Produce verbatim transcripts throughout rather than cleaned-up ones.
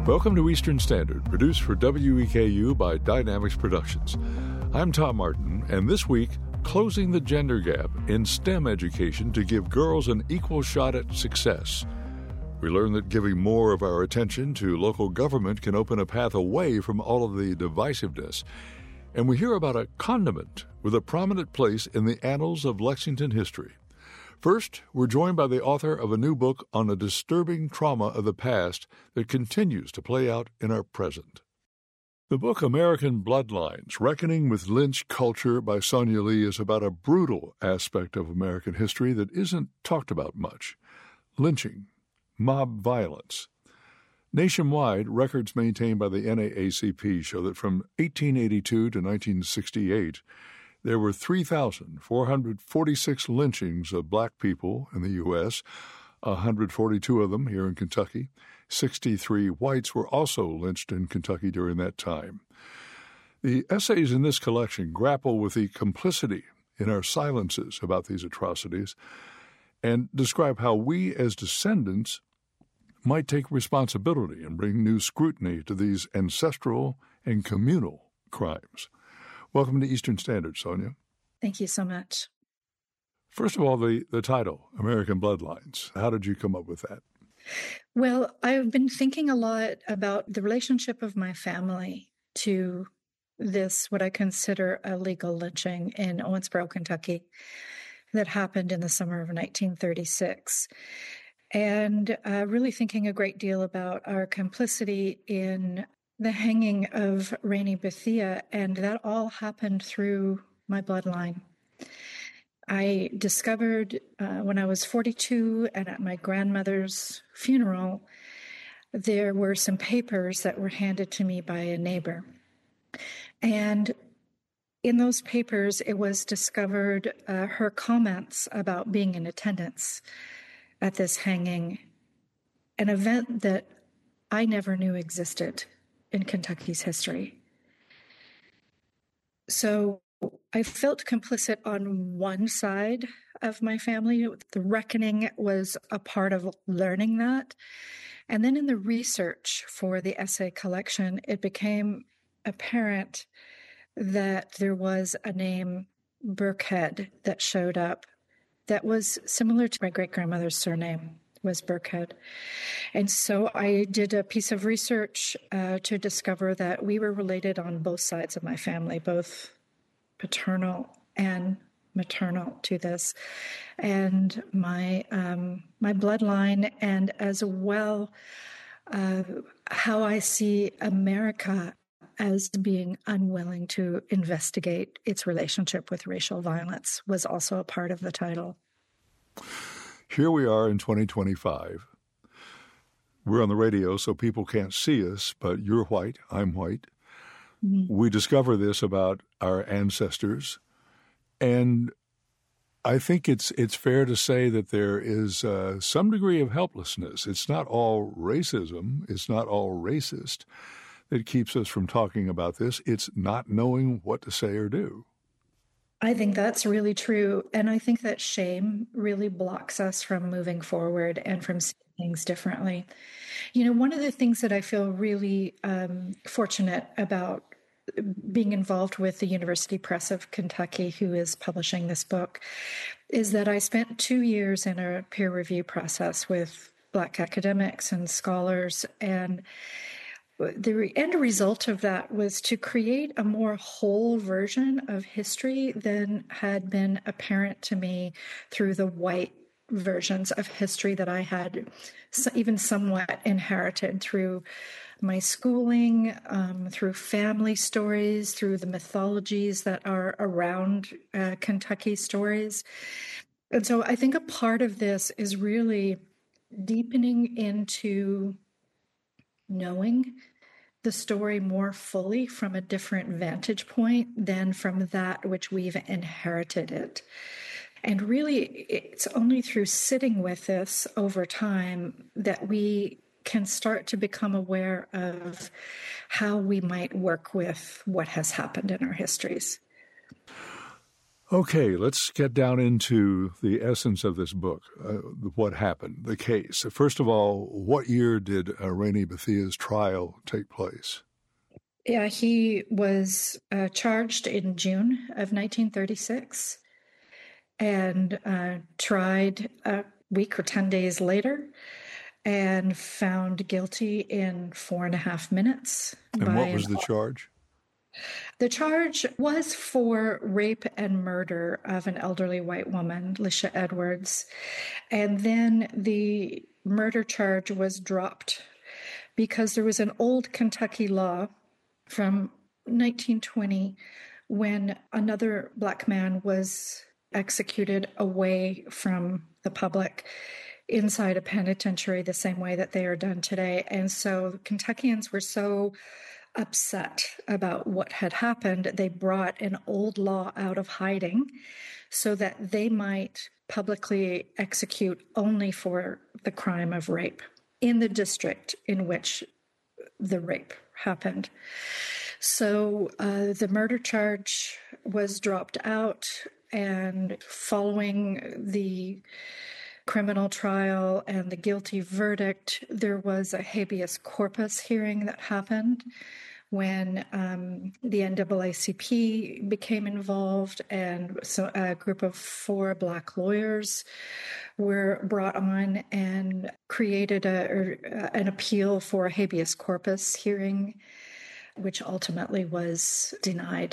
Welcome to Eastern Standard, produced for W E K U by Dynamics Productions. I'm Tom Martin, and this week, closing the gender gap in STEM education to give girls an equal shot at success. We learn that giving more of our attention to local government can open a path away from all of the divisiveness. And we hear about a condiment with a prominent place in the annals of Lexington history. First, we're joined by the author of a new book on a disturbing trauma of the past that continues to play out in our present. The book American Bloodlines, Reckoning with Lynch Culture by Sonia Lee is about a brutal aspect of American history that isn't talked about much: lynching, mob violence. Nationwide, records maintained by the N double A C P show that from eighteen eighty-two to nineteen sixty-eight, there were three thousand four hundred forty-six lynchings of black people in the U S, one hundred forty-two of them here in Kentucky. sixty-three whites were also lynched in Kentucky during that time. The essays in this collection grapple with the complicity in our silences about these atrocities and describe how we as descendants might take responsibility and bring new scrutiny to these ancestral and communal crimes. Welcome to Eastern Standard, Sonia. Thank you so much. First of all, the, the title, American Bloodlines. How did you come up with that? Well, I've been thinking a lot about the relationship of my family to this, what I consider a legal lynching in Owensboro, Kentucky, that happened in the summer of nineteen thirty-six. And uh, really thinking a great deal about our complicity in the hanging of Rainey Bethia, and that all happened through my bloodline. I discovered uh, when I was forty-two and at my grandmother's funeral, there were some papers that were handed to me by a neighbor. And in those papers, it was discovered uh, her comments about being in attendance at this hanging, an event that I never knew existed in Kentucky's history. So I felt complicit on one side of my family. The reckoning was a part of learning that. And then in the research for the essay collection, it became apparent that there was a name, Burkhead, that showed up that was similar to my great-grandmother's surname, was Burkhead. And so I did a piece of research uh, to discover that we were related on both sides of my family, both paternal and maternal to this. And my um, my bloodline, and as well uh, how I see America as being unwilling to investigate its relationship with racial violence, was also a part of the title. Here we are in twenty twenty-five. We're on the radio, so people can't see us, but you're white, I'm white. Mm-hmm. We discover this about our ancestors, and I think it's it's fair to say that there is uh, some degree of helplessness. It's not all racism, it's not all racist that keeps us from talking about this. It's not knowing what to say or do. I think that's really true. And I think that shame really blocks us from moving forward and from seeing things differently. You know, one of the things that I feel really um, fortunate about being involved with the University Press of Kentucky, who is publishing this book, is that I spent two years in a peer review process with Black academics and scholars, and the end result of that was to create a more whole version of history than had been apparent to me through the white versions of history that I had even somewhat inherited through my schooling, um, through family stories, through the mythologies that are around uh, Kentucky stories. And so I think a part of this is really deepening into knowing the story more fully from a different vantage point than from that which we've inherited it. And really, it's only through sitting with this over time that we can start to become aware of how we might work with what has happened in our histories. Okay, let's get down into the essence of this book, uh, what happened, the case. First of all, what year did uh, Rainey Bethia's trial take place? Yeah, he was uh, charged in June of nineteen thirty-six and uh, tried a week or ten days later and found guilty in four and a half minutes. And what was the charge? The charge was for rape and murder of an elderly white woman, Lisha Edwards. And then the murder charge was dropped because there was an old Kentucky law from nineteen twenty when another Black man was executed away from the public inside a penitentiary the same way that they are done today. And so Kentuckians were so upset about what had happened, they brought an old law out of hiding so that they might publicly execute only for the crime of rape in the district in which the rape happened. So uh, the murder charge was dropped out, and following the criminal trial and the guilty verdict, there was a habeas corpus hearing that happened when um, the N double A C P became involved, and so a group of four Black lawyers were brought on and created a, an appeal for a habeas corpus hearing, which ultimately was denied.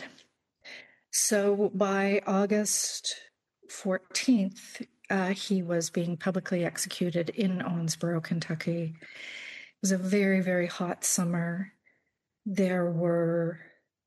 So by August fourteenth, uh, he was being publicly executed in Owensboro, Kentucky. It was a very, very hot summer. There were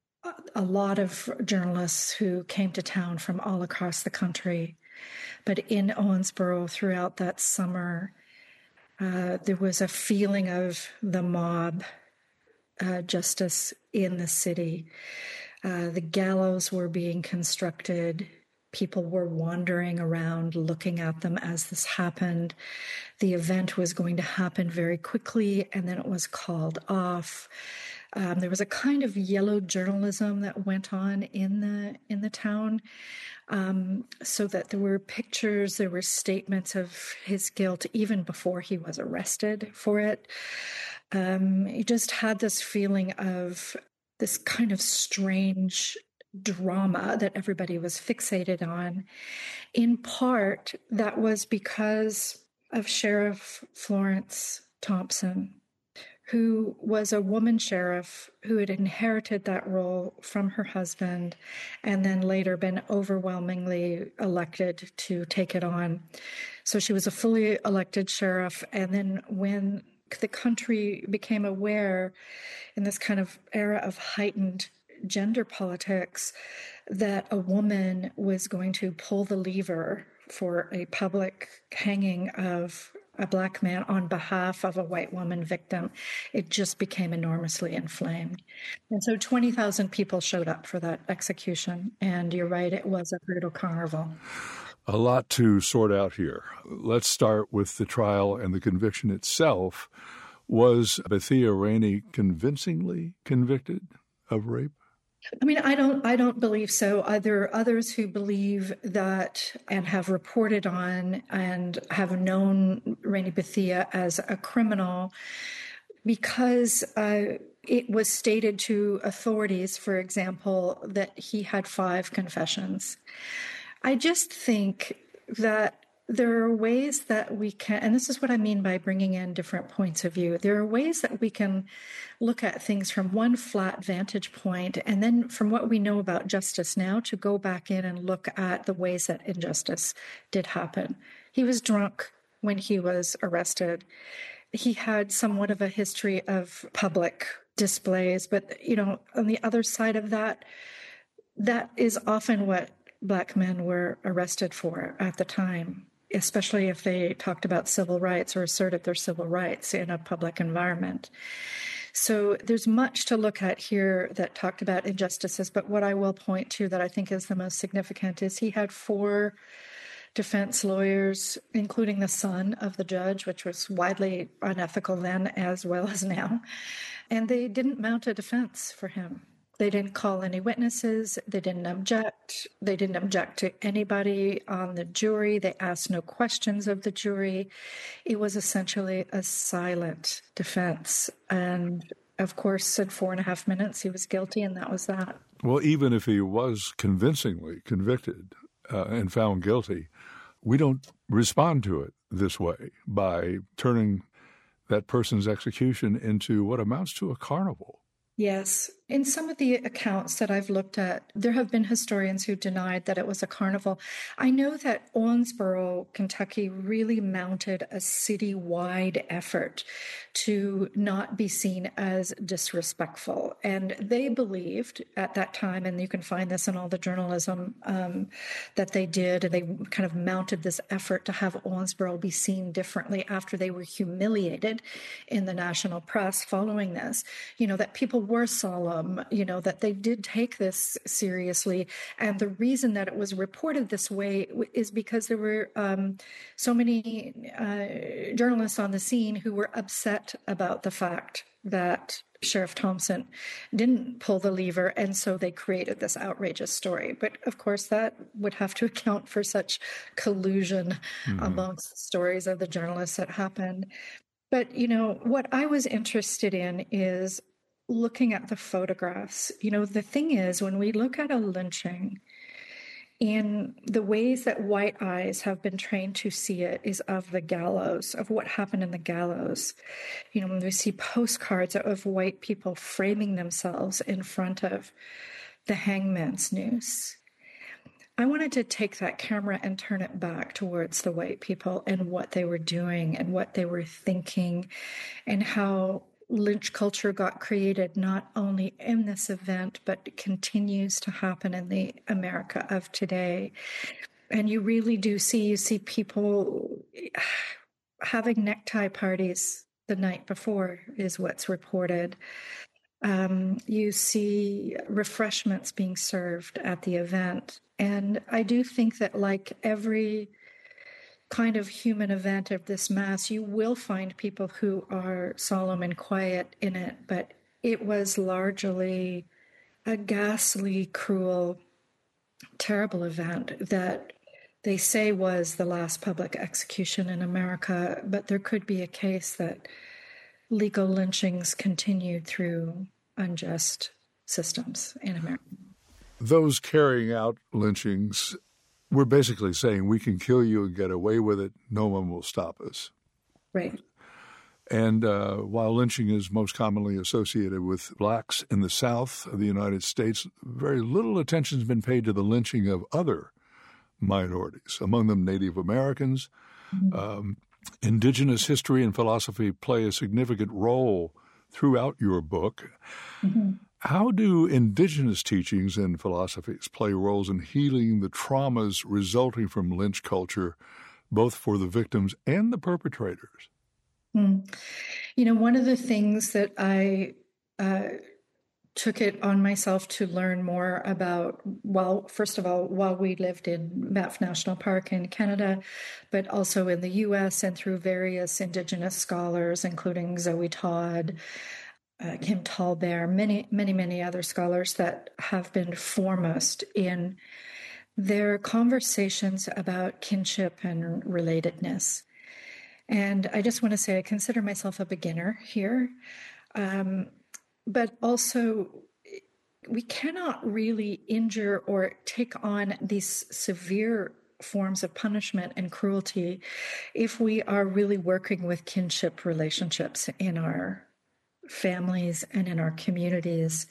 a lot of journalists who came to town from all across the country. But in Owensboro throughout that summer, uh, there was a feeling of the mob uh, justice in the city. Uh, the gallows were being constructed. People were wandering around looking at them as this happened. The event was going to happen very quickly, and then it was called off. Um, there was a kind of yellow journalism that went on in the in the town, um, so that there were pictures, there were statements of his guilt even before he was arrested for it. Um, he just had this feeling of this kind of strange drama that everybody was fixated on. In part, that was because of Sheriff Florence Thompson, who was a woman sheriff who had inherited that role from her husband and then later been overwhelmingly elected to take it on. So she was a fully elected sheriff. And then when the country became aware in this kind of era of heightened gender politics that a woman was going to pull the lever for a public hanging of a Black man on behalf of a white woman victim, it just became enormously inflamed. And so twenty thousand people showed up for that execution. And you're right, it was a brutal carnival. A lot to sort out here. Let's start with the trial and the conviction itself. Was Bethia Rainey convincingly convicted of rape? I mean, I don't I don't believe so. There are others who believe that and have reported on and have known Rainey Bethia as a criminal because uh, it was stated to authorities, for example, that he had five confessions. I just think that there are ways that we can, and this is what I mean by bringing in different points of view. There are ways that we can look at things from one flat vantage point, and then from what we know about justice now, to go back in and look at the ways that injustice did happen. He was drunk when he was arrested. He had somewhat of a history of public displays, but, you know, on the other side of that, that is often what Black men were arrested for at the time, especially if they talked about civil rights or asserted their civil rights in a public environment. So there's much to look at here that talked about injustices, but what I will point to that I think is the most significant is he had four defense lawyers, including the son of the judge, which was widely unethical then as well as now, and they didn't mount a defense for him. They didn't call any witnesses. They didn't object. They didn't object to anybody on the jury. They asked no questions of the jury. It was essentially a silent defense. And of course, said four and a half minutes, he was guilty, and that was that. Well, even if he was convincingly convicted uh, and found guilty, we don't respond to it this way by turning that person's execution into what amounts to a carnival. Yes. In some of the accounts that I've looked at, there have been historians who denied that it was a carnival. I know that Owensboro, Kentucky, really mounted a citywide effort to not be seen as disrespectful. And they believed at that time, and you can find this in all the journalism um, that they did, and they kind of mounted this effort to have Owensboro be seen differently after they were humiliated in the national press following this, you know, that people were solemn, you know, that they did take this seriously. And the reason that it was reported this way is because there were um, so many uh, journalists on the scene who were upset about the fact that Sheriff Thompson didn't pull the lever, and so they created this outrageous story. But of course, that would have to account for such collusion mm-hmm. amongst the stories of the journalists that happened. But, you know, what I was interested in is looking at the photographs. You know, the thing is, when we look at a lynching, in the ways that white eyes have been trained to see it is of the gallows, of what happened in the gallows. You know, when we see postcards of white people framing themselves in front of the hangman's noose, I wanted to take that camera and turn it back towards the white people and what they were doing and what they were thinking, and how lynch culture got created not only in this event, but continues to happen in the America of today. And you really do see, you see people having necktie parties the night before is what's reported. Um, you see refreshments being served at the event. And I do think that, like every kind of human event of this mass, you will find people who are solemn and quiet in it, but it was largely a ghastly, cruel, terrible event that they say was the last public execution in America, but there could be a case that legal lynchings continued through unjust systems in America. Those carrying out lynchings, we're basically saying we can kill you and get away with it. No one will stop us. Right. And uh, while lynching is most commonly associated with blacks in the South of the United States, very little attention has been paid to the lynching of other minorities, among them Native Americans. Mm-hmm. Um, indigenous history and philosophy play a significant role throughout your book. Mm-hmm. How do indigenous teachings and philosophies play roles in healing the traumas resulting from lynch culture, both for the victims and the perpetrators? Mm. You know, one of the things that I uh, took it on myself to learn more about, well, first of all, while we lived in Banff National Park in Canada, but also in the U S and through various indigenous scholars, including Zoe Todd, Uh, Kim Tallbear, many, many, many other scholars that have been foremost in their conversations about kinship and relatedness. And I just want to say I consider myself a beginner here, um, but also we cannot really injure or take on these severe forms of punishment and cruelty if we are really working with kinship relationships in our families and in our communities,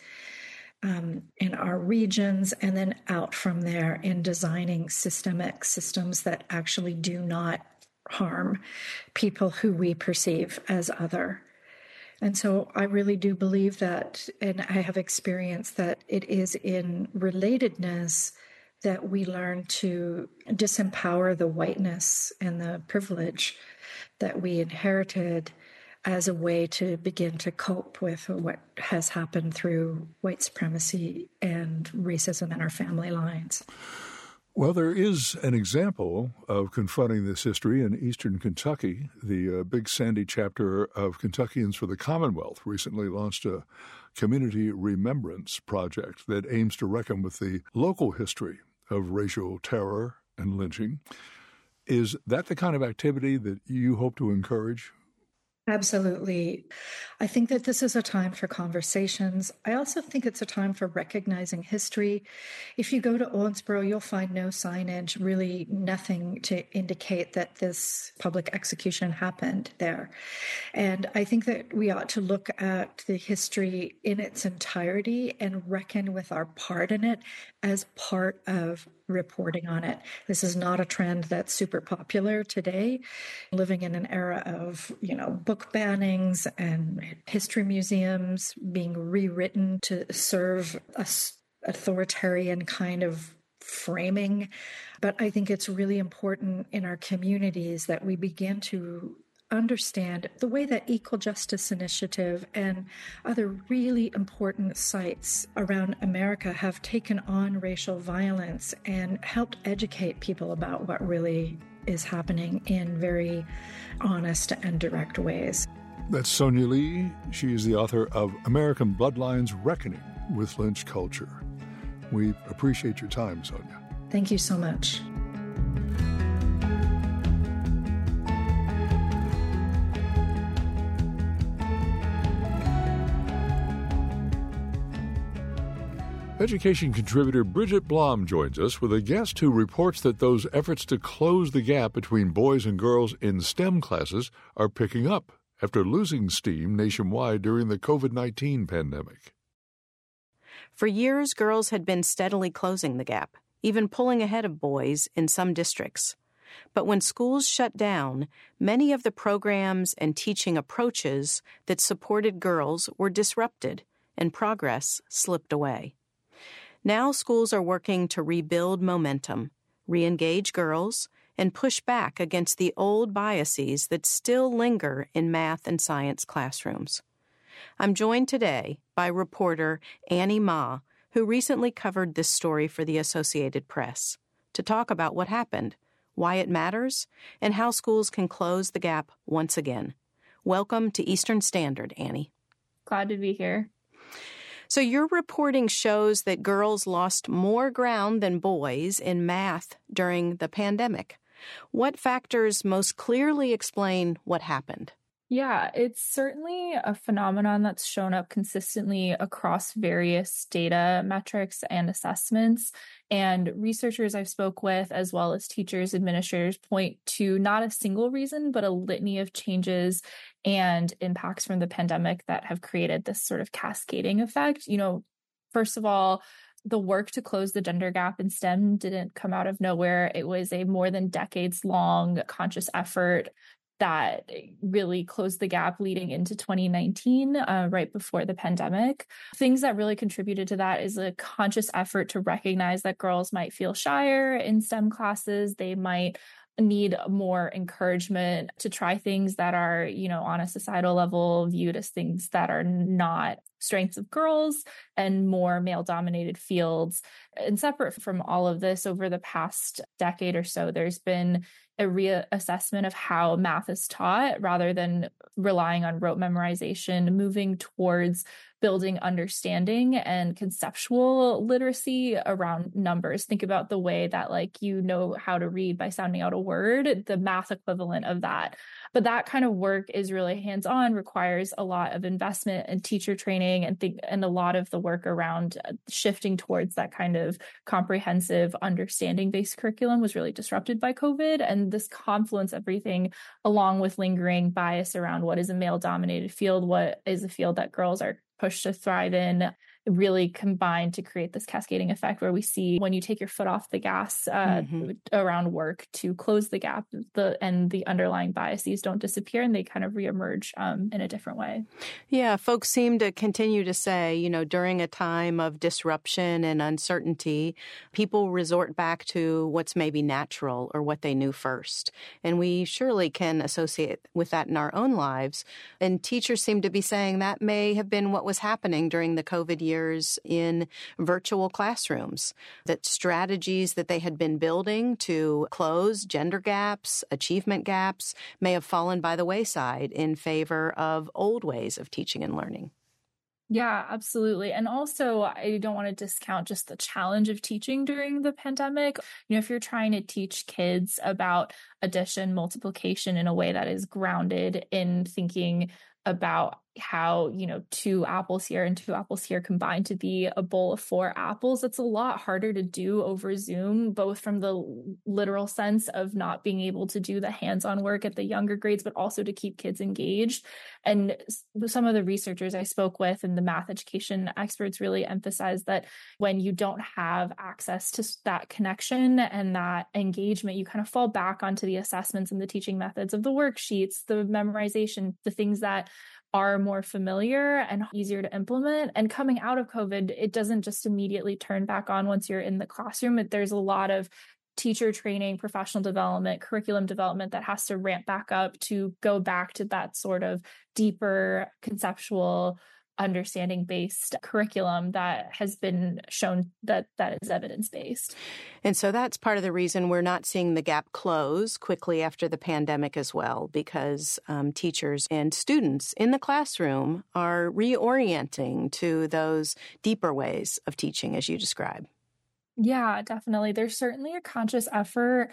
um, in our regions, and then out from there in designing systemic systems that actually do not harm people who we perceive as other. And so I really do believe that, and I have experienced that it is in relatedness that we learn to disempower the whiteness and the privilege that we inherited as a way to begin to cope with what has happened through white supremacy and racism in our family lines. Well, there is an example of confronting this history in eastern Kentucky. The uh, Big Sandy chapter of Kentuckians for the Commonwealth recently launched a community remembrance project that aims to reckon with the local history of racial terror and lynching. Is that the kind of activity that you hope to encourage? Absolutely. I think that this is a time for conversations. I also think it's a time for recognizing history. If you go to Owensboro, you'll find no signage, really nothing to indicate that this public execution happened there. And I think that we ought to look at the history in its entirety and reckon with our part in it as part of reporting on it. This is not a trend that's super popular today, living in an era of, you know, book bannings and history museums being rewritten to serve a authoritarian kind of framing. But I think it's really important in our communities that we begin to understand the way that Equal Justice Initiative and other really important sites around America have taken on racial violence and helped educate people about what really is happening in very honest and direct ways. That's Sonia Lee. She is the author of American Bloodlines: Reckoning with Lynch Culture. We appreciate your time, Sonia. Thank you so much. Education contributor Bridget Blom joins us with a guest who reports that those efforts to close the gap between boys and girls in STEM classes are picking up after losing steam nationwide during the covid nineteen pandemic. For years, girls had been steadily closing the gap, even pulling ahead of boys in some districts. But when schools shut down, many of the programs and teaching approaches that supported girls were disrupted, and progress slipped away. Now schools are working to rebuild momentum, re-engage girls, and push back against the old biases that still linger in math and science classrooms. I'm joined today by reporter Annie Ma, who recently covered this story for the Associated Press, to talk about what happened, why it matters, and how schools can close the gap once again. Welcome to Eastern Standard, Annie. Glad to be here. So your reporting shows that girls lost more ground than boys in math during the pandemic. What factors most clearly explain what happened? Yeah, it's certainly a phenomenon that's shown up consistently across various data metrics and assessments. And researchers I've spoke with, as well as teachers, administrators, point to not a single reason, but a litany of changes and impacts from the pandemic that have created this sort of cascading effect. You know, first of all, the work to close the gender gap in STEM didn't come out of nowhere. It was a more than decades long conscious effort that really closed the gap leading into twenty nineteen, uh, right before the pandemic. Things that really contributed to that is a conscious effort to recognize that girls might feel shyer in STEM classes. They might need more encouragement to try things that are, you know, on a societal level viewed as things that are not strengths of girls and more male-dominated fields. And separate from all of this, over the past decade or so, there's been a reassessment of how math is taught rather than relying on rote memorization, moving towards building understanding and conceptual literacy around numbers. Think about the way that, like, you know how to read by sounding out a word, the math equivalent of that. But that kind of work is really hands-on, requires a lot of investment and teacher training, and think, and a lot of the work around shifting towards that kind of comprehensive understanding-based curriculum was really disrupted by COVID. And this confluence, everything along with lingering bias around what is a male-dominated field, what is a field that girls are pushed to thrive in, really combined to create this cascading effect where we see when you take your foot off the gas uh, mm-hmm. around work to close the gap, the and the underlying biases don't disappear and they kind of reemerge um, in a different way. Yeah, folks seem to continue to say, you know, during a time of disruption and uncertainty, people resort back to what's maybe natural or what they knew first. And we surely can associate with that in our own lives. And teachers seem to be saying that may have been what was happening during the COVID years years in virtual classrooms, that strategies that they had been building to close gender gaps, achievement gaps, may have fallen by the wayside in favor of old ways of teaching and learning. Yeah, absolutely. And also, I don't want to discount just the challenge of teaching during the pandemic. You know, if you're trying to teach kids about addition, multiplication in a way that is grounded in thinking about how, you know, two apples here and two apples here combine to be a bowl of four apples, it's a lot harder to do over Zoom, both from the literal sense of not being able to do the hands-on work at the younger grades, but also to keep kids engaged. And some of the researchers I spoke with and the math education experts really emphasize that when you don't have access to that connection and that engagement, you kind of fall back onto the assessments and the teaching methods of the worksheets, the memorization, the things that are more familiar and easier to implement. And coming out of COVID, it doesn't just immediately turn back on once you're in the classroom. There's a lot of teacher training, professional development, curriculum development that has to ramp back up to go back to that sort of deeper conceptual understanding-based curriculum that has been shown that that is evidence-based. And so that's part of the reason we're not seeing the gap close quickly after the pandemic as well, because um, teachers and students in the classroom are reorienting to those deeper ways of teaching, as you describe. Yeah, definitely. There's certainly a conscious effort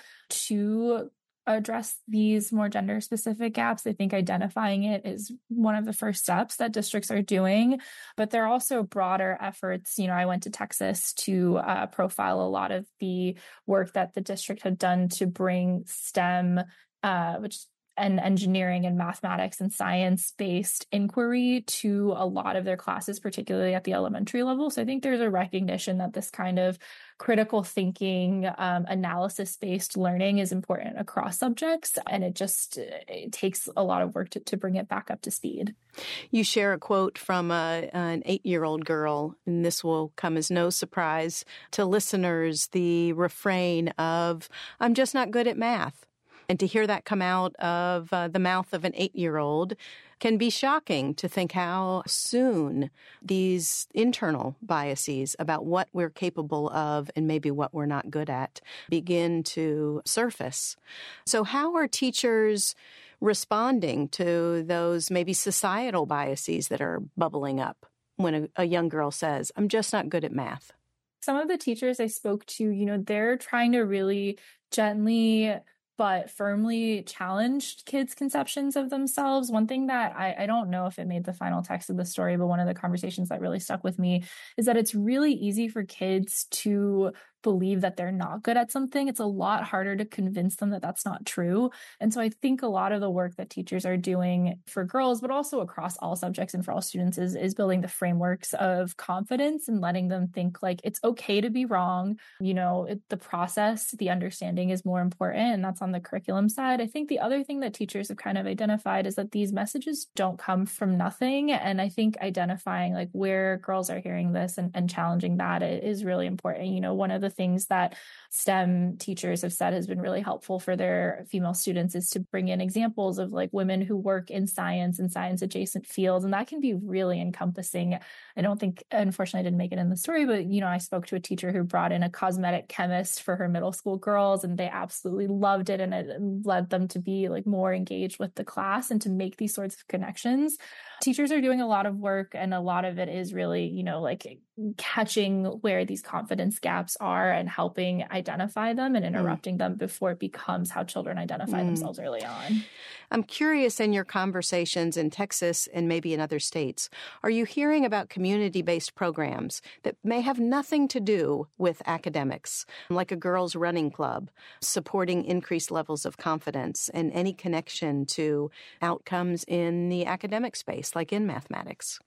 to address these more gender-specific gaps. I think identifying it is one of the first steps that districts are doing, but there are also broader efforts. You know, I went to Texas to uh, profile a lot of the work that the district had done to bring STEM, uh, which and engineering and mathematics and science-based inquiry to a lot of their classes, particularly at the elementary level. So I think there's a recognition that this kind of critical thinking, um, analysis-based learning is important across subjects, and it just it takes a lot of work to, to bring it back up to speed. You share a quote from a, an eight-year-old girl, and this will come as no surprise to listeners, the refrain of, "I'm just not good at math." And to hear that come out of uh, the mouth of an eight-year-old can be shocking, to think how soon these internal biases about what we're capable of and maybe what we're not good at begin to surface. So how are teachers responding to those maybe societal biases that are bubbling up when a, a young girl says, "I'm just not good at math"? Some of the teachers I spoke to, you know, they're trying to really gently but firmly challenged kids' conceptions of themselves. One thing that I, I don't know if it made the final text of the story, but one of the conversations that really stuck with me is that it's really easy for kids to believe that they're not good at something. It's a lot harder to convince them that that's not true. And so I think a lot of the work that teachers are doing for girls, but also across all subjects and for all students, is, is building the frameworks of confidence and letting them think like it's okay to be wrong. You know, it, the process, the understanding is more important, and that's on the curriculum side. I think the other thing that teachers have kind of identified is that these messages don't come from nothing. And I think identifying like where girls are hearing this and, and challenging that is really important. You know, one of the things that STEM teachers have said has been really helpful for their female students is to bring in examples of like women who work in science and science adjacent fields. And that can be really encompassing. I don't think, unfortunately, I didn't make it in the story, but, you know, I spoke to a teacher who brought in a cosmetic chemist for her middle school girls, and they absolutely loved it. And it led them to be like more engaged with the class and to make these sorts of connections. Teachers are doing a lot of work, and a lot of it is really, you know, like catching where these confidence gaps are and helping identify them and interrupting mm. them before it becomes how children identify mm. themselves early on. I'm curious, in your conversations in Texas and maybe in other states, are you hearing about community-based programs that may have nothing to do with academics, like a girls' running club, supporting increased levels of confidence and any connection to outcomes in the academic space, like in mathematics?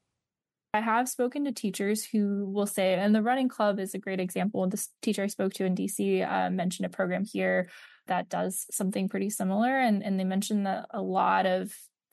I have spoken to teachers who will say, and the running club is a great example. This teacher I spoke to in D C uh, mentioned a program here that does something pretty similar. And, and they mentioned that a lot of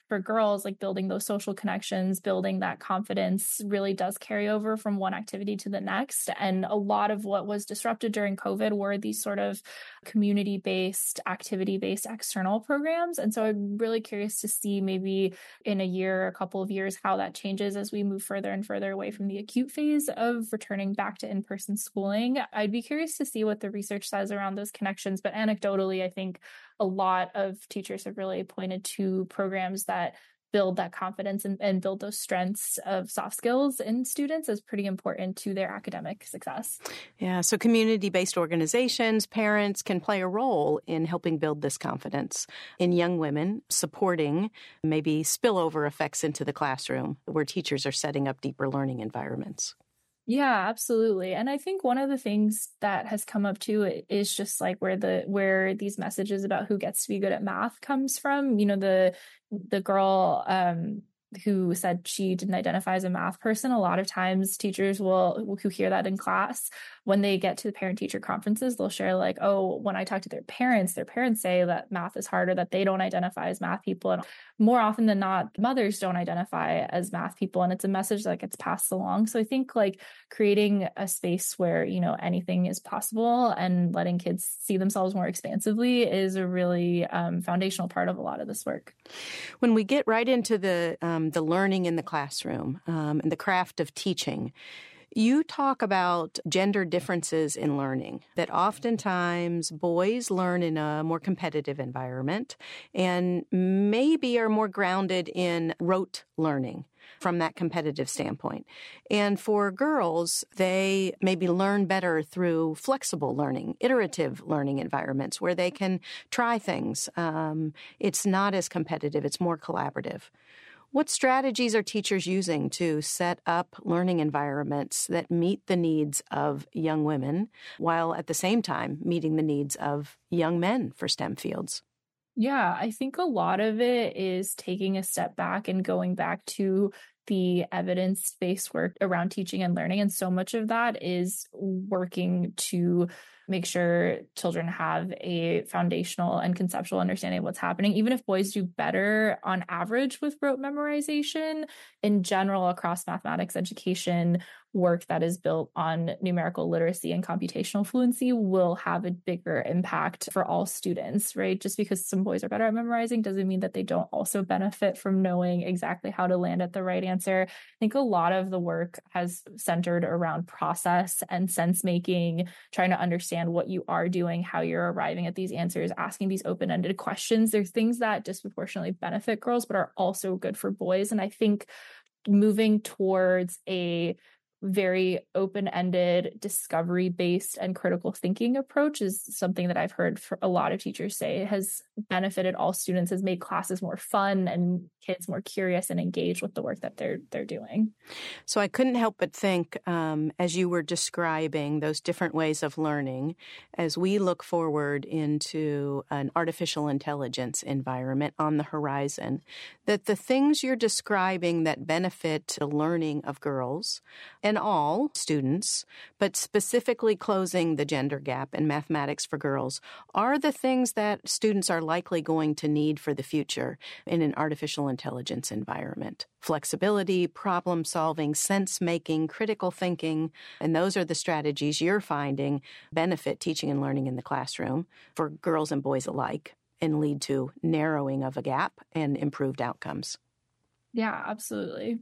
for girls, like building those social connections, building that confidence really does carry over from one activity to the next. And a lot of what was disrupted during COVID were these sort of community-based, activity-based external programs. And so I'm really curious to see maybe in a year, a couple of years, how that changes as we move further and further away from the acute phase of returning back to in-person schooling. I'd be curious to see what the research says around those connections. But anecdotally, I think a lot of teachers have really pointed to programs that build that confidence and, and build those strengths of soft skills in students as pretty important to their academic success. Yeah, so community-based organizations, parents can play a role in helping build this confidence in young women, supporting maybe spillover effects into the classroom where teachers are setting up deeper learning environments. Yeah, absolutely. And I think one of the things that has come up too is just like where the where these messages about who gets to be good at math comes from. You know, the the girl um who said she didn't identify as a math person. A lot of times teachers will, who hear that in class, when they get to the parent-teacher conferences, they'll share like, oh, when I talk to their parents, their parents say that math is harder, that they don't identify as math people. And more often than not, mothers don't identify as math people. And it's a message that gets passed along. So I think like creating a space where, you know, anything is possible and letting kids see themselves more expansively is a really um, foundational part of a lot of this work. When we get right into the um, the learning in the classroom um, and the craft of teaching, you talk about gender differences in learning, that oftentimes boys learn in a more competitive environment and maybe are more grounded in rote learning from that competitive standpoint. And for girls, they maybe learn better through flexible learning, iterative learning environments where they can try things. Um, it's not as competitive, it's more collaborative. What strategies are teachers using to set up learning environments that meet the needs of young women while at the same time meeting the needs of young men for STEM fields? Yeah, I think a lot of it is taking a step back and going back to the evidence-based work around teaching and learning. And so much of that is working to make sure children have a foundational and conceptual understanding of what's happening. Even if boys do better on average with rote memorization, in general, across mathematics education, work that is built on numerical literacy and computational fluency will have a bigger impact for all students, right? Just because some boys are better at memorizing doesn't mean that they don't also benefit from knowing exactly how to land at the right answer. I think a lot of the work has centered around process and sense making, trying to understand what you are doing, how you're arriving at these answers, asking these open-ended questions. There's things that disproportionately benefit girls, but are also good for boys. And I think moving towards a very open-ended, discovery-based, and critical thinking approach is something that I've heard for a lot of teachers say has benefited all students, has made classes more fun and kids more curious and engaged with the work that they're they're doing. So I couldn't help but think, um, as you were describing those different ways of learning, as we look forward into an artificial intelligence environment on the horizon, that the things you're describing that benefit the learning of girls and all students, but specifically closing the gender gap in mathematics for girls, are the things that students are likely going to need for the future in an artificial intelligence environment. Flexibility, problem solving, sense making, critical thinking, and those are the strategies you're finding benefit teaching and learning in the classroom for girls and boys alike and lead to narrowing of a gap and improved outcomes. Yeah, absolutely.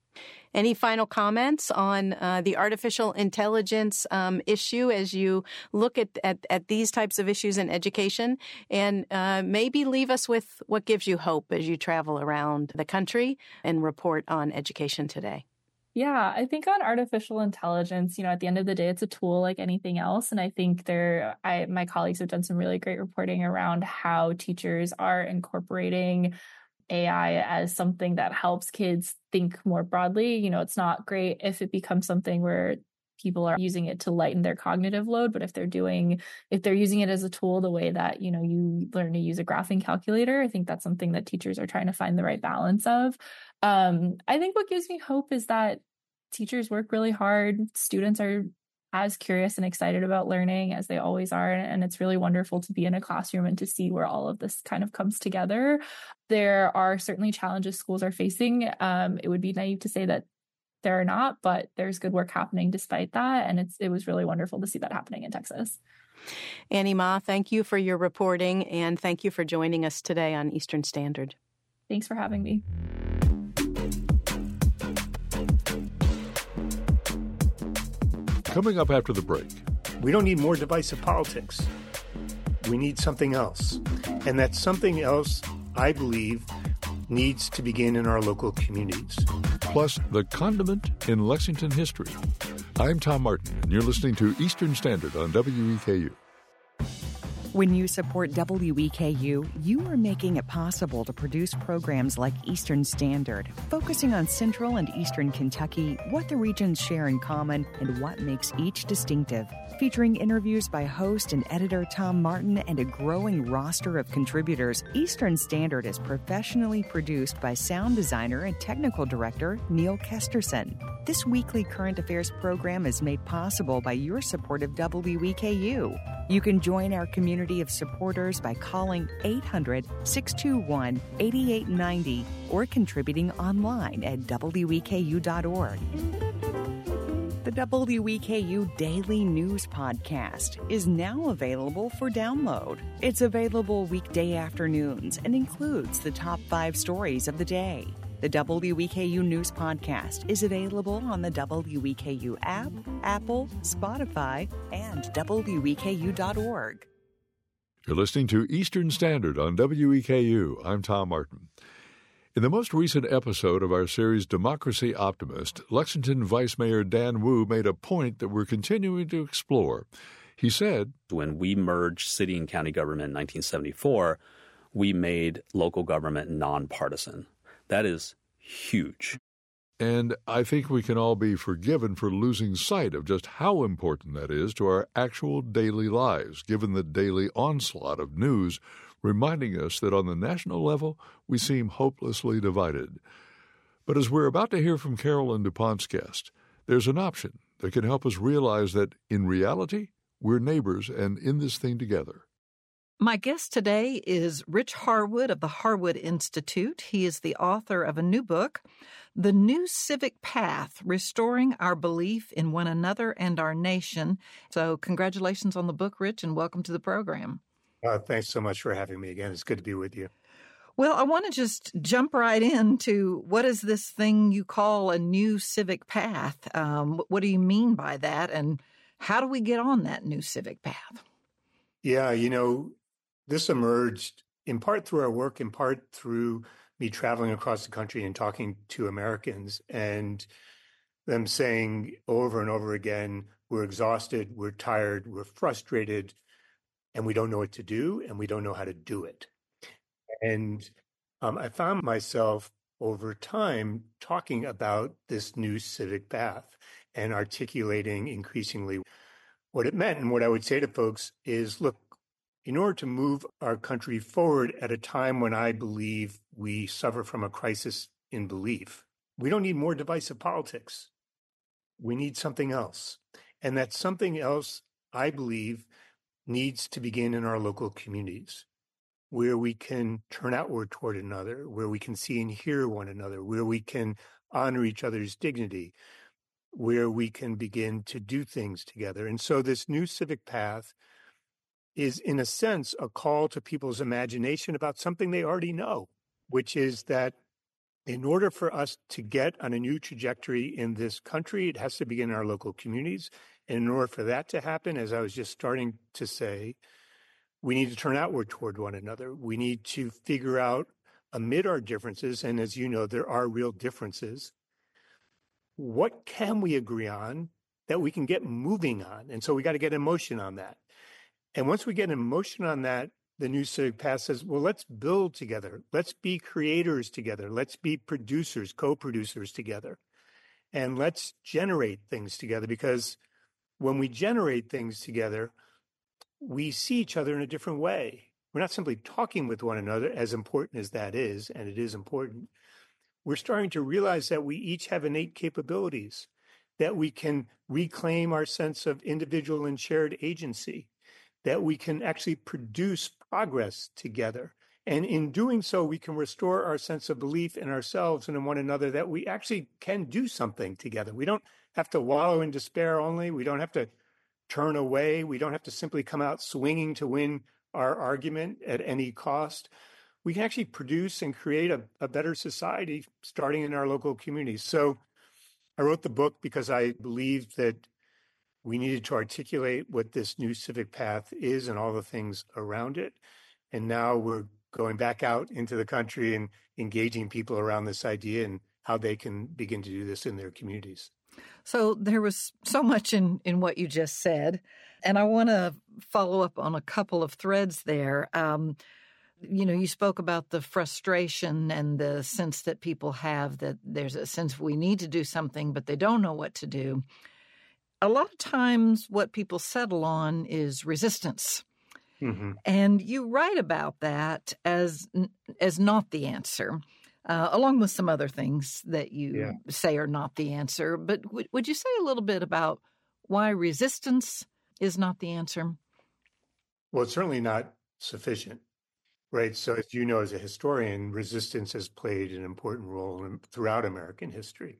Any final comments on uh, the artificial intelligence um, issue as you look at, at, at these types of issues in education? And uh, maybe leave us with what gives you hope as you travel around the country and report on education today. Yeah, I think on artificial intelligence, you know, at the end of the day, it's a tool like anything else. And I think there, I, my colleagues have done some really great reporting around how teachers are incorporating A I as something that helps kids think more broadly. You know, it's not great if it becomes something where people are using it to lighten their cognitive load, but if they're doing, if they're using it as a tool the way that, you know, you learn to use a graphing calculator, I think that's something that teachers are trying to find the right balance of. Um, I think what gives me hope is that teachers work really hard. Students are as curious and excited about learning as they always are. And it's really wonderful to be in a classroom and to see where all of this kind of comes together. There are certainly challenges schools are facing. Um, it would be naive to say that there are not, but there's good work happening despite that. And it's it was really wonderful to see that happening in Texas. Annie Ma, thank you for your reporting, and thank you for joining us today on Eastern Standard. Thanks for having me. Coming up after the break. We don't need more divisive politics. We need something else. And that something else, I believe, needs to begin in our local communities. Plus, the condiment in Lexington history. I'm Tom Martin, and you're listening to Eastern Standard on W E K U. When you support W E K U, you are making it possible to produce programs like Eastern Standard, focusing on Central and Eastern Kentucky, what the regions share in common, and what makes each distinctive. Featuring interviews by host and editor Tom Martin and a growing roster of contributors, Eastern Standard is professionally produced by sound designer and technical director Neil Kesterson. This weekly current affairs program is made possible by your support of W E K U. You can join our community of supporters by calling eight hundred, six two one, eight eight nine zero or contributing online at W E K U dot org. The W E K U Daily News Podcast is now available for download. It's available weekday afternoons and includes the top five stories of the day. The W E K U News Podcast is available on the W E K U app, Apple, Spotify, and W E K U dot org. You're listening to Eastern Standard on W E K U. I'm Tom Martin. In the most recent episode of our series Democracy Optimist, Lexington Vice Mayor Dan Wu made a point that we're continuing to explore. He said, when we merged city and county government in nineteen seventy-four, we made local government nonpartisan. That is huge. And I think we can all be forgiven for losing sight of just how important that is to our actual daily lives, given the daily onslaught of news reminding us that on the national level we seem hopelessly divided. But as we're about to hear from Carolyn DuPont's guest, there's an option that can help us realize that, in reality, we're neighbors and in this thing together. My guest today is Rich Harwood of the Harwood Institute. He is the author of a new book, The New Civic Path, Restoring Our Belief in One Another and Our Nation. So congratulations on the book, Rich, and welcome to the program. Uh, thanks so much for having me again. It's good to be with you. Well, I want to just jump right into what is this thing you call a new civic path? Um, what do you mean by that? And how do we get on that new civic path? Yeah, you know, this emerged in part through our work, in part through me traveling across the country and talking to Americans and them saying over and over again, we're exhausted, we're tired, we're frustrated, and we don't know what to do, and we don't know how to do it. And um, I found myself over time talking about this new civic path and articulating increasingly what it meant. And what I would say to folks is, look, in order to move our country forward at a time when I believe we suffer from a crisis in belief, we don't need more divisive politics. We need something else. And that something else, I believe, needs to begin in our local communities, where we can turn outward toward another, where we can see and hear one another, where we can honor each other's dignity, where we can begin to do things together. And so this new civic path is, in a sense, a call to people's imagination about something they already know, which is that in order for us to get on a new trajectory in this country, it has to begin in our local communities. And in order for that to happen, as I was just starting to say, we need to turn outward toward one another. We need to figure out, amid our differences, and as you know, there are real differences, what can we agree on that we can get moving on? And so we got to get emotion on that. And once we get emotion on that, the new civic path says, well, let's build together. Let's be creators together. Let's be producers, co-producers together. And let's generate things together, because when we generate things together, we see each other in a different way. We're not simply talking with one another, as important as that is, and it is important. We're starting to realize that we each have innate capabilities, that we can reclaim our sense of individual and shared agency, that we can actually produce progress together. And in doing so, we can restore our sense of belief in ourselves and in one another that we actually can do something together. We don't have to wallow in despair only. We don't have to turn away. We don't have to simply come out swinging to win our argument at any cost. We can actually produce and create a, a better society starting in our local communities. So I wrote the book because I believed that we needed to articulate what this new civic path is and all the things around it. And now we're going back out into the country and engaging people around this idea and how they can begin to do this in their communities. So there was so much in, in what you just said, and I want to follow up on a couple of threads there. Um, you know, you spoke about the frustration and the sense that people have that there's a sense we need to do something, but they don't know what to do. A lot of times what people settle on is resistance. Mm-hmm. And you write about that as as not the answer, uh, along with some other things that you yeah. say are not the answer. But w- would you say a little bit about why resistance is not the answer? Well, it's certainly not sufficient, right? So as you know, as a historian, resistance has played an important role in, throughout American history.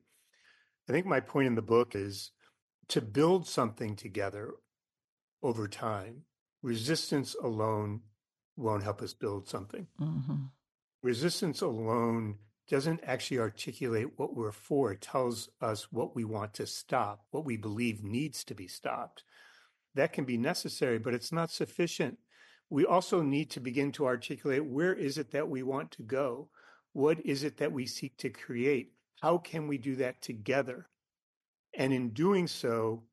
I think my point in the book is to build something together over time. Resistance alone won't help us build something. Mm-hmm. Resistance alone doesn't actually articulate what we're for. It tells us what we want to stop, what we believe needs to be stopped. That can be necessary, but it's not sufficient. We also need to begin to articulate where is it that we want to go? What is it that we seek to create? How can we do that together? And in doing so,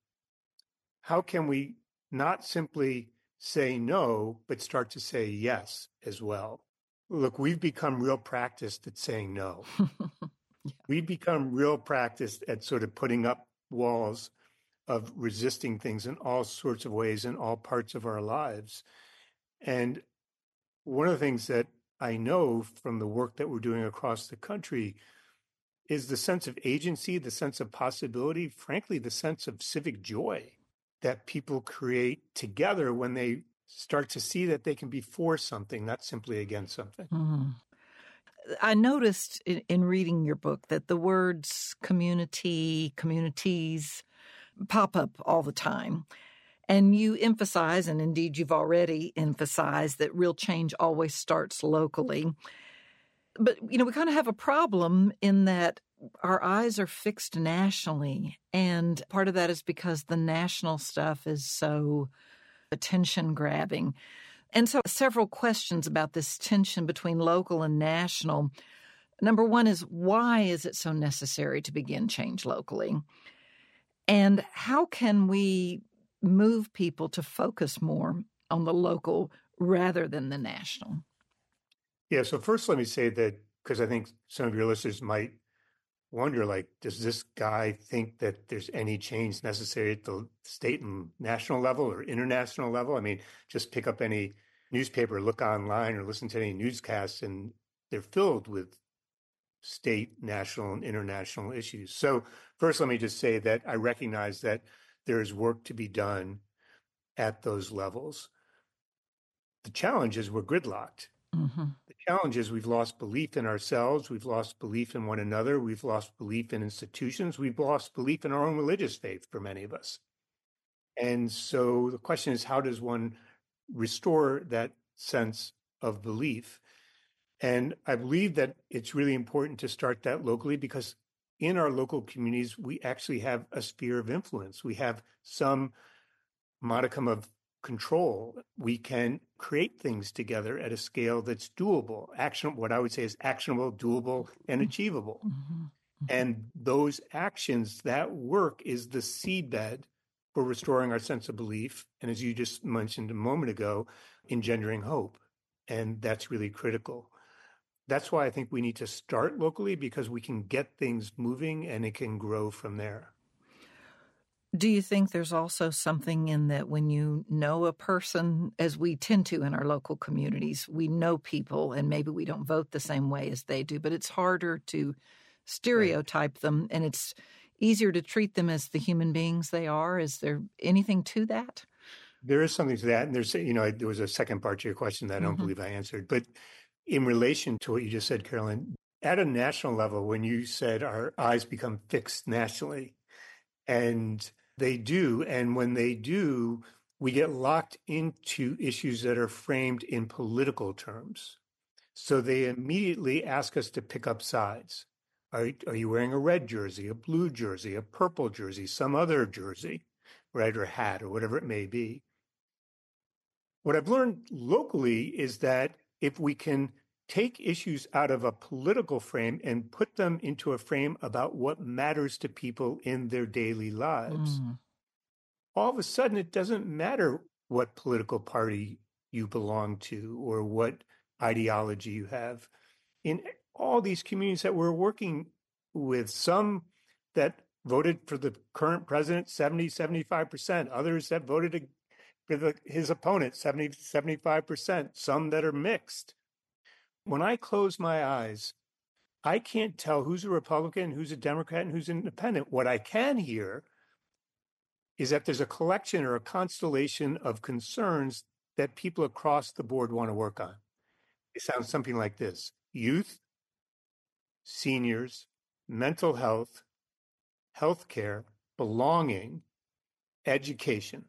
how can we not simply say no, but start to say yes as well? Look, we've become real practiced at saying no. yeah. We've become real practiced at sort of putting up walls of resisting things in all sorts of ways in all parts of our lives. And one of the things that I know from the work that we're doing across the country is the sense of agency, the sense of possibility, frankly, the sense of civic joy that people create together when they start to see that they can be for something, not simply against something. Mm. I noticed in, in reading your book that the words community, communities pop up all the time. And you emphasize, and indeed you've already emphasized, that real change always starts locally. But, you know, we kind of have a problem in that our eyes are fixed nationally. And part of that is because the national stuff is so attention-grabbing. And so several questions about this tension between local and national. Number one is, why is it so necessary to begin change locally? And how can we move people to focus more on the local rather than the national? Yeah, so first let me say that, because I think some of your listeners might wonder, like, does this guy think that there's any change necessary at the state and national level or international level? I mean, just pick up any newspaper, look online, or listen to any newscasts, and they're filled with state, national, and international issues. So first, let me just say that I recognize that there is work to be done at those levels. The challenge is we're gridlocked. Mm-hmm. The challenge is we've lost belief in ourselves. We've lost belief in one another. We've lost belief in institutions. We've lost belief in our own religious faith for many of us. And so the question is, how does one restore that sense of belief? And I believe that it's really important to start that locally, because in our local communities, we actually have a sphere of influence. We have some modicum of control. We can create things together at a scale that's doable, actionable, what I would say is actionable, doable, and achievable. Mm-hmm. Mm-hmm. And those actions, that work is the seedbed for restoring our sense of belief. And as you just mentioned a moment ago, engendering hope. And that's really critical. That's why I think we need to start locally, because we can get things moving and it can grow from there. Do you think there's also something in that when you know a person, as we tend to in our local communities, we know people and maybe we don't vote the same way as they do, but it's harder to stereotype right. them, and it's easier to treat them as the human beings they are? Is there anything to that? There is something to that. And there's, you know, there was a second part to your question that I don't mm-hmm. believe I answered. But in relation to what you just said, Carolyn, at a national level, when you said our eyes become fixed nationally, and they do, and when they do, we get locked into issues that are framed in political terms. So they immediately ask us to pick up sides. Are, are you wearing a red jersey, a blue jersey, a purple jersey, some other jersey, right, or hat, or whatever it may be? What I've learned locally is that if we can take issues out of a political frame and put them into a frame about what matters to people in their daily lives, mm. all of a sudden it doesn't matter what political party you belong to or what ideology you have. In all these communities that we're working with, some that voted for the current president, seventy, seventy-five percent, others that voted for the, his opponent, seventy, seventy-five percent, some that are mixed. When I close my eyes, I can't tell who's a Republican, who's a Democrat, and who's independent. What I can hear is that there's a collection or a constellation of concerns that people across the board want to work on. It sounds something like this: youth, seniors, mental health, healthcare, belonging, education.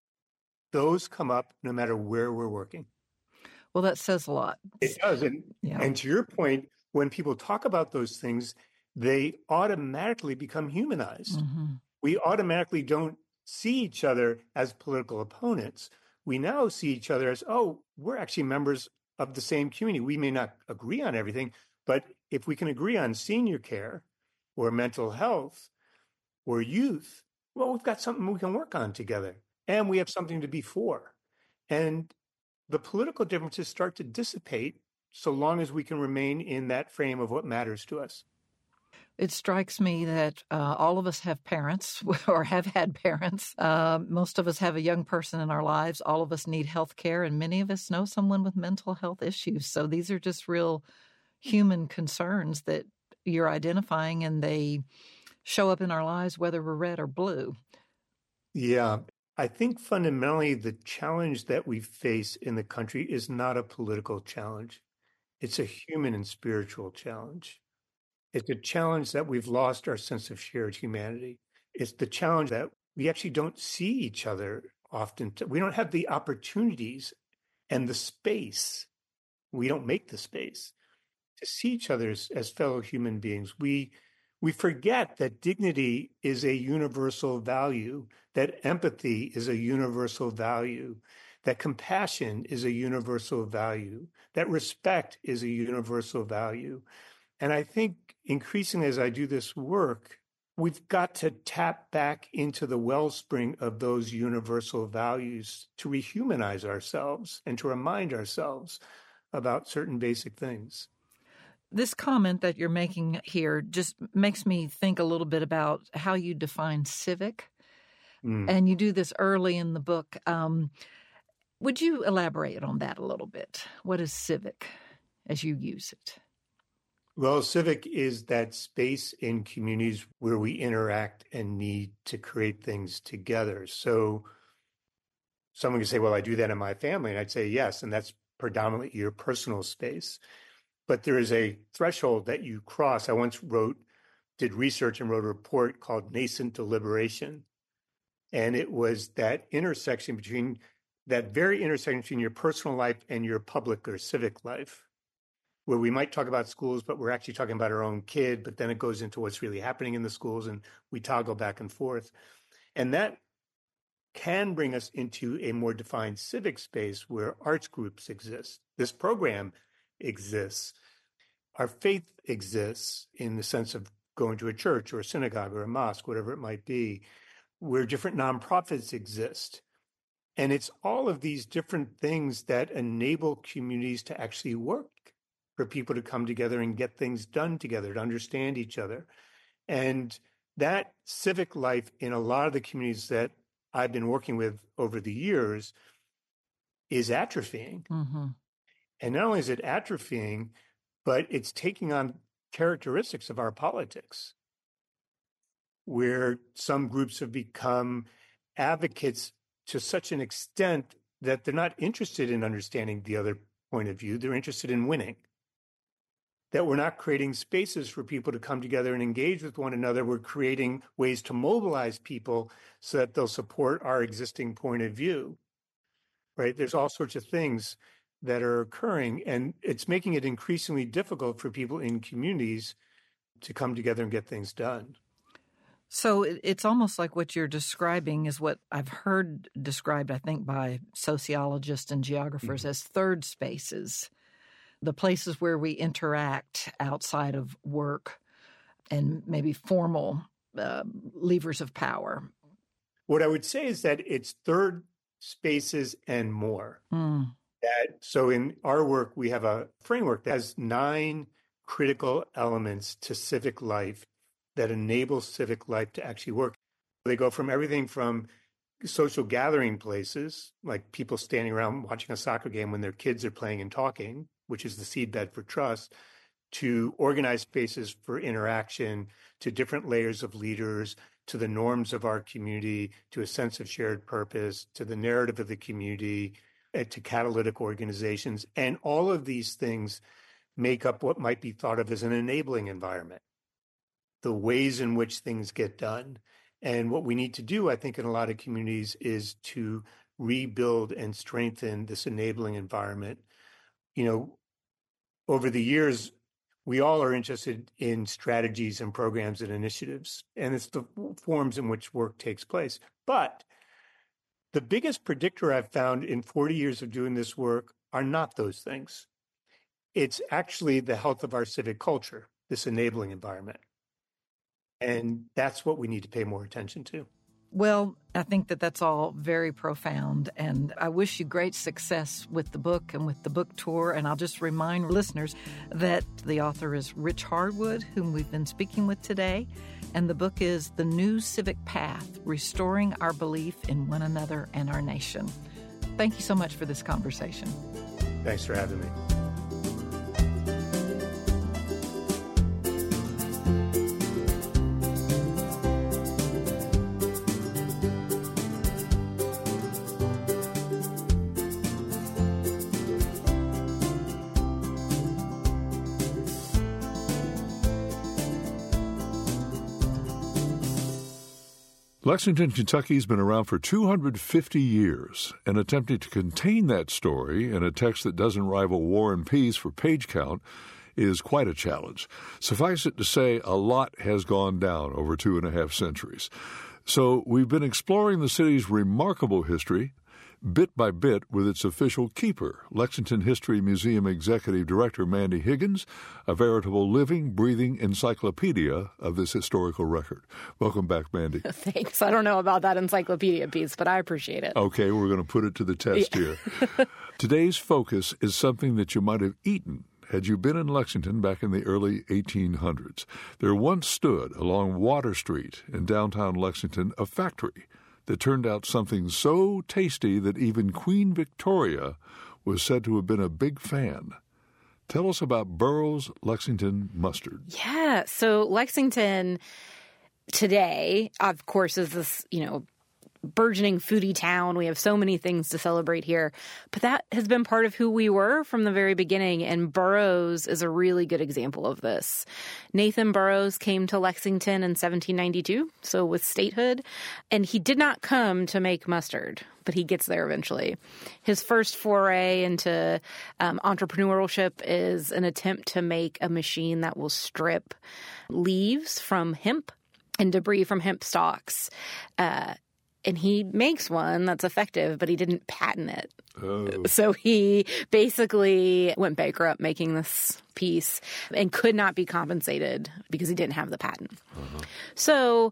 Those come up no matter where we're working. Well, that says a lot. It does. And, yeah. and to your point, when people talk about those things, they automatically become humanized. Mm-hmm. We automatically don't see each other as political opponents. We now see each other as, oh, we're actually members of the same community. We may not agree on everything, but if we can agree on senior care or mental health or youth, well, we've got something we can work on together. And we have something to be for. And the political differences start to dissipate so long as we can remain in that frame of what matters to us. It strikes me that uh, all of us have parents or have had parents. Uh, most of us have a young person in our lives. All of us need health care, and many of us know someone with mental health issues. So these are just real human concerns that you're identifying, and they show up in our lives whether we're red or blue. Yeah. I think fundamentally the challenge that we face in the country is not a political challenge. It's a human and spiritual challenge. It's a challenge that we've lost our sense of shared humanity. It's the challenge that we actually don't see each other often. We don't have the opportunities and the space. We don't make the space to see each other as, as fellow human beings. We We forget that dignity is a universal value, that empathy is a universal value, that compassion is a universal value, that respect is a universal value. And I think increasingly as I do this work, we've got to tap back into the wellspring of those universal values to rehumanize ourselves and to remind ourselves about certain basic things. This comment that you're making here just makes me think a little bit about how you define civic. Mm. And you do this early in the book. Um, would you elaborate on that a little bit? What is civic as you use it? Well, civic is that space in communities where we interact and need to create things together. So someone can say, well, I do that in my family. And I'd say, yes, and that's predominantly your personal space. But there is a threshold that you cross. I once wrote, did research and wrote a report called Nascent Deliberation. And it was that intersection between, that very intersection between your personal life and your public or civic life, where we might talk about schools, but we're actually talking about our own kid, but then it goes into what's really happening in the schools and we toggle back and forth. And that can bring us into a more defined civic space where arts groups exist. This program exists. Our faith exists in the sense of going to a church or a synagogue or a mosque, whatever it might be, where different nonprofits exist. And it's all of these different things that enable communities to actually work, for people to come together and get things done together, to understand each other. And that civic life in a lot of the communities that I've been working with over the years is atrophying. Mm-hmm. And not only is it atrophying, but it's taking on characteristics of our politics. where some groups have become advocates to such an extent that they're not interested in understanding the other point of view. They're interested in winning. That we're not creating spaces for people to come together and engage with one another. We're creating ways to mobilize people so that they'll support our existing point of view, right? There's all sorts of things that are occurring, and it's making it increasingly difficult for people in communities to come together and get things done. So it's almost like what you're describing is what I've heard described, I think, by sociologists and geographers mm-hmm. as third spaces, the places where we interact outside of work and maybe formal uh, levers of power. What I would say is that it's third spaces and more. Mm. That, so in our work, we have a framework that has nine critical elements to civic life that enable civic life to actually work. They go from everything from social gathering places, like people standing around watching a soccer game when their kids are playing and talking, which is the seedbed for trust, to organized spaces for interaction, to different layers of leaders, to the norms of our community, to a sense of shared purpose, to the narrative of the community, to catalytic organizations. And all of these things make up what might be thought of as an enabling environment, the ways in which things get done. And what we need to do, I think, in a lot of communities is to rebuild and strengthen this enabling environment. You know, over the years, we all are interested in strategies and programs and initiatives, and it's the forms in which work takes place. But the biggest predictor I've found in forty years of doing this work are not those things. It's actually the health of our civic culture, this enabling environment. And that's what we need to pay more attention to. Well, I think that that's all very profound, and I wish you great success with the book and with the book tour. And I'll just remind listeners that the author is Rich Harwood, whom we've been speaking with today, and the book is The New Civic Path, Restoring Our Belief in One Another and Our Nation. Thank you so much for this conversation. Thanks for having me. Lexington, Kentucky has been around for two hundred fifty years, and attempting to contain that story in a text that doesn't rival War and Peace for page count is quite a challenge. Suffice it to say, a lot has gone down over two and a half centuries. So we've been exploring the city's remarkable history, bit by bit, with its official keeper, Lexington History Museum Executive Director Mandy Higgins, a veritable living, breathing encyclopedia of this historical record. Welcome back, Mandy. Thanks. I don't know about that encyclopedia piece, but I appreciate it. Okay, we're going to put it to the test here. Today's focus is something that you might have eaten had you been in Lexington back in the early eighteen hundreds. There once stood along Water Street in downtown Lexington a factory that turned out something so tasty that even Queen Victoria was said to have been a big fan. Tell us about Burroughs Lexington Mustard. Yeah, so Lexington today, of course, is this, you know, burgeoning foodie town. We have so many things to celebrate here, but that has been part of who we were from the very beginning, and Burroughs is a really good example of this. Nathan Burroughs came to Lexington in seventeen ninety-two, so with statehood, and he did not come to make mustard, but he gets there eventually. His first foray into um, entrepreneurship is an attempt to make a machine that will strip leaves from hemp and debris from hemp stalks. Uh, And he makes one that's effective, but he didn't patent it. Oh. So he basically went bankrupt making this piece and could not be compensated because he didn't have the patent. Uh-huh. So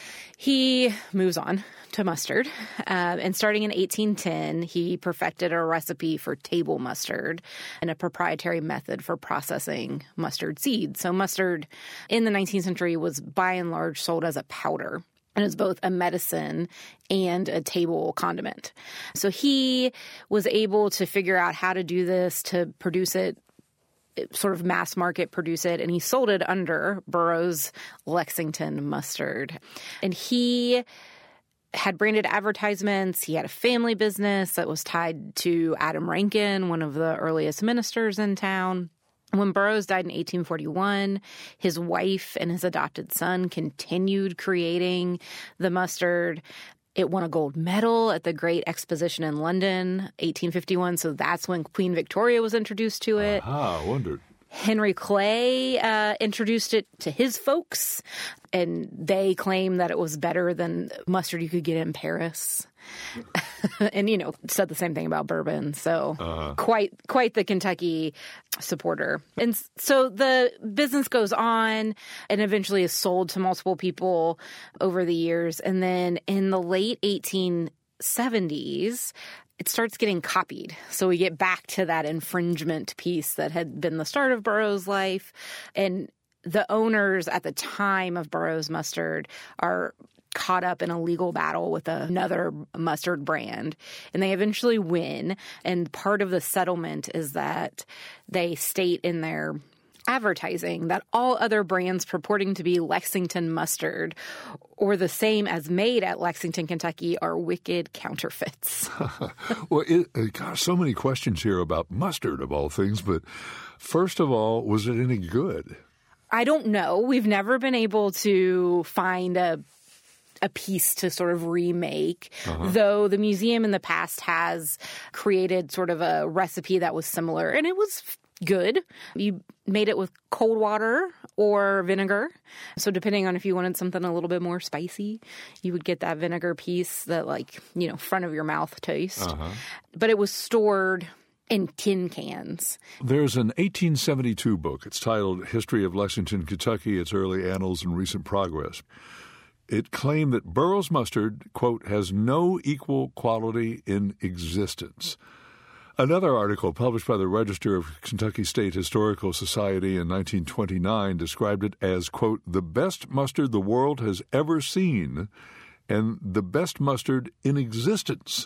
he moves on to mustard. Uh, and starting in eighteen ten, he perfected a recipe for table mustard and a proprietary method for processing mustard seeds. So mustard in the nineteenth century was by and large sold as a powder. And it's both a medicine and a table condiment. So he was able to figure out how to do this, to produce it sort of mass market produce it, and he sold it under Burroughs Lexington mustard. And he had branded advertisements. He had a family business that was tied to Adam Rankin, one of the earliest ministers in town. When Burroughs died in eighteen forty-one, his wife and his adopted son continued creating the mustard. It won a gold medal at the Great Exposition in London, eighteen fifty-one, so that's when Queen Victoria was introduced to it. Ah, I wondered. Henry Clay uh, introduced it to his folks, and they claim that it was better than mustard you could get in Paris. And, you know, said the same thing about bourbon. So uh-huh. quite quite the Kentucky supporter. And so the business goes on and eventually is sold to multiple people over the years. And then in the late eighteen seventies, it starts getting copied. So we get back to that infringement piece that had been the start of Burroughs' life. And the owners at the time of Burroughs Mustard are caught up in a legal battle with another mustard brand, and they eventually win. And part of the settlement is that they state in their advertising that all other brands purporting to be Lexington mustard or the same as made at Lexington, Kentucky are wicked counterfeits. Well, it, gosh, so many questions here about mustard of all things, but first of all, was it any good? I don't know. We've never been able to find a a piece to sort of remake, uh-huh. though the museum in the past has created sort of a recipe that was similar, and it was good. You made it with cold water or vinegar. So depending on if you wanted something a little bit more spicy, you would get that vinegar piece, that, like, you know, front of your mouth taste. Uh-huh. But it was stored in tin cans. There's an eighteen seventy-two book. It's titled History of Lexington, Kentucky, Its Early Annals and Recent Progress. It claimed that Burroughs mustard, quote, has no equal quality in existence. Another article published by the Register of Kentucky State Historical Society in nineteen twenty-nine described it as, quote, the best mustard the world has ever seen and the best mustard in existence.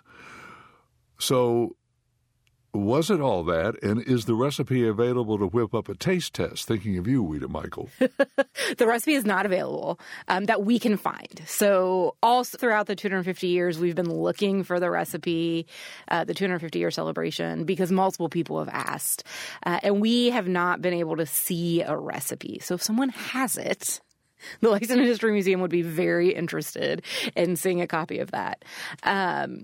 So was it all that, and is the recipe available to whip up a taste test? Thinking of you, Ouida Michael. The recipe is not available um, that we can find. So all throughout the two hundred fifty years, we've been looking for the recipe, uh, the two hundred fifty year celebration, because multiple people have asked. Uh, and we have not been able to see a recipe. So if someone has it, the Lexington History Museum would be very interested in seeing a copy of that. Um,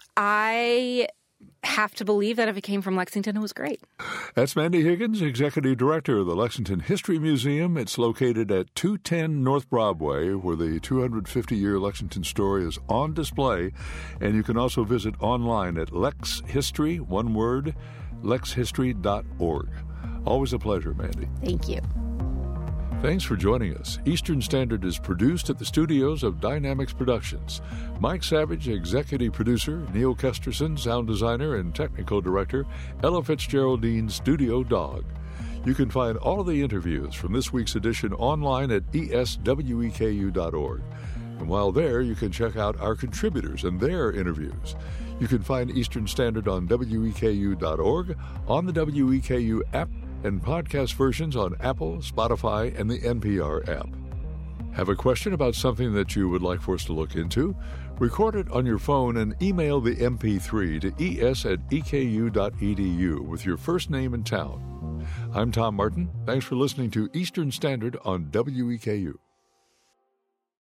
I have to believe that if it came from Lexington, it was great. That's Mandy Higgins, Executive Director of the Lexington History Museum. It's located at two ten North Broadway, where the two hundred fifty year Lexington story is on display. And you can also visit online at lexhistory, one word, lex history dot org. Always a pleasure, Mandy. Thank you. Thanks for joining us. Eastern Standard is produced at the studios of Dynamics Productions. Mike Savage, executive producer, Neil Kesterson, sound designer and technical director, Ella Fitzgeraldine, studio dog. You can find all of the interviews from this week's edition online at E S W E K U dot org. And while there, you can check out our contributors and their interviews. You can find Eastern Standard on W E K U dot org, on the W E K U app, and podcast versions on Apple, Spotify, and the N P R app. Have a question about something that you would like for us to look into? Record it on your phone and email the M P three to es at e k u dot e d u with your first name and town. I'm Tom Martin. Thanks for listening to Eastern Standard on W E K U.